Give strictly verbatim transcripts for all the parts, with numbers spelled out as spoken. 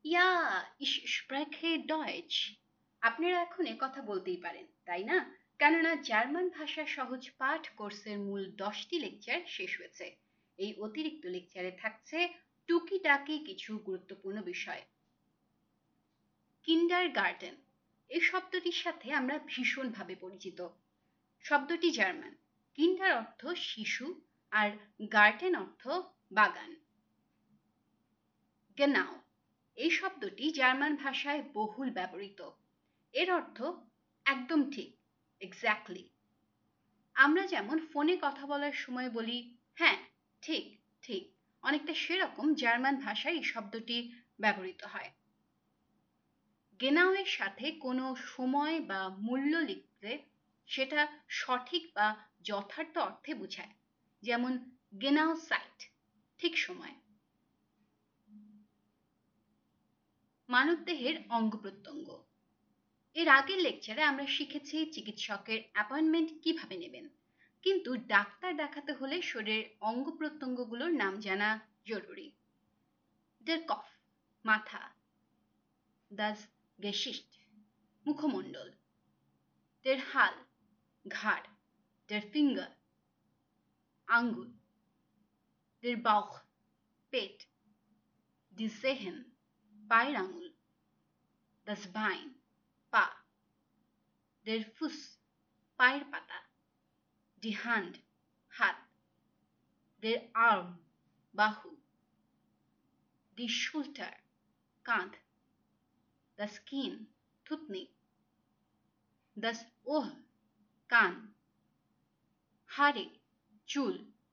ইয়া, ich spreche Deutsch। আপনারা এখন এ কথা বলতেই পারেন, তাই না? কেননা জার্মান ভাষা সহজ পাঠ কোর্সের মূল দশটি লেকচার শেষ হয়েছে। এই অতিরিক্ত লেকচারে থাকছে টুকিটাকি কিছু গুরুত্বপূর্ণ বিষয়। কিন্ডারগার্টেন এই শব্দটির সাথে আমরা ভীষণভাবে পরিচিত। শব্দটি জার্মান। কিন্ডার অর্থ শিশু আর গার্টেন অর্থ বাগান। গেনাও এই শব্দটি জার্মান ভাষায় বহুল ব্যবহৃত। এর অর্থ একদম ঠিক, এক্স্যাক্টলি। আমরা যেমন ফোনে কথা বলার সময় বলি হ্যাঁ, ঠিক ঠিক, অনেকটা সেরকম জার্মান ভাষায় এই শব্দটি ব্যবহৃত হয়। গেনাও এর সাথে কোনো সময় বা মূল্য লিখলে সেটা সঠিক বা যথার্থ অর্থে বোঝায়। যেমন গেনাও সাইট, ঠিক সময়। মানবদেহের অঙ্গ প্রত্যঙ্গ। এর আগের লেকচারে আমরা শিখেছি চিকিৎসকের অ্যাপয়েন্টমেন্ট কিভাবে নেবেন, কিন্তু ডাক্তার দেখাতে হলে শরীরের অঙ্গ প্রত্যঙ্গগুলোর নাম জানা জরুরি। দের কফ মাথা, দাস গেশিস্ট মুখমণ্ডল, দের হাল ঘাড়, দের ফিঙ্গার আঙ্গুল, দের বাউখ পেট, দি সেহেন পায়ের আঙুল, দাস বাইন পা, দের ফুস পায়ের পাতা, দি হ্যান্ড হাত, দের আর্ম বাহু, দি শোল্ডার কাঁধ, দ্য স্কিন থুতনি, দাস ওহ কান, হাড়ে চুল,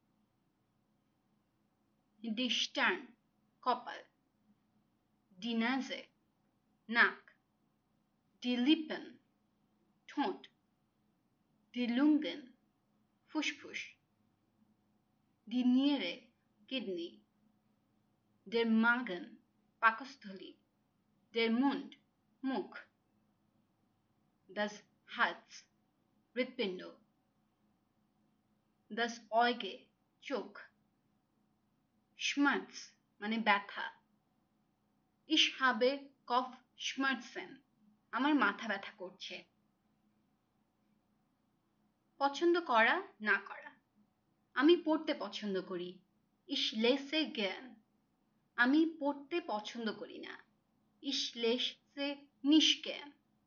দি স্টার্ন কপাল, দি নাজে নাক, দি লিপেন ঠোঁট, দি লুঙ্গেন ফুসফুস, দি নিয়েরে কিডনি, দের মাগন পাকস্থলী, দের মুন্ড মুখ, দাস হার্টস হৃৎপিণ্ড, দাস অয়গে চোখ, schmerz মানে ব্যথা। ich habe Kopfschmerzen আমার মাথা ব্যথা করছে। পছন্দ করা না করা, আমি পড়তে পছন্দ করি, ich lese gern আমি পড়তে পছন্দ করি না, ich lese nicht gern।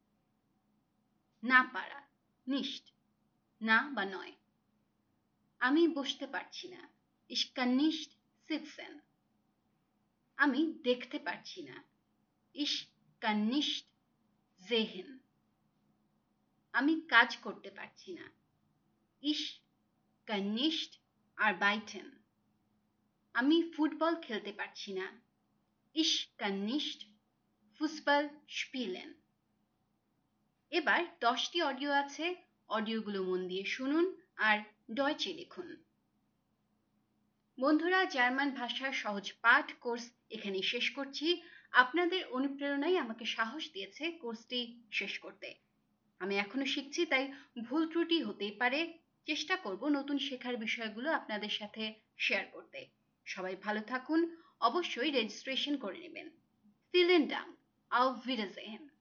না পারা nicht না বা নয়। আমি বসতে পারছি না, ich kann nicht sitzen আমি দেখতে পারছি না, ich kann nicht sehen আমি কাজ করতে পারছি না, ich kann nicht arbeiten আমি ফুটবল খেলতে পারছি না, ich kann nicht Fußball spielen। এবার দশটি অডিও আছে, অডিওগুলো মন দিয়ে শুনুন আর ডয়চে লিখুন। বন্ধুরা, জার্মান ভাষার সহজ পাঠ কোর্স এখানেই শেষ করছি। আপনাদের অনুপ্রেরণাই আমাকে সাহস দিয়েছে কোর্সটি শেষ করতে। আমি এখনো শিখছি, তাই ভুল ত্রুটি হতেই পারে। চেষ্টা করব নতুন শেখার বিষয়গুলো আপনাদের সাথে শেয়ার করতে। সবাই ভালো থাকুন, অবশ্যই রেজিস্ট্রেশন করে নেবেন। Vielen Dank, auf Wiedersehen।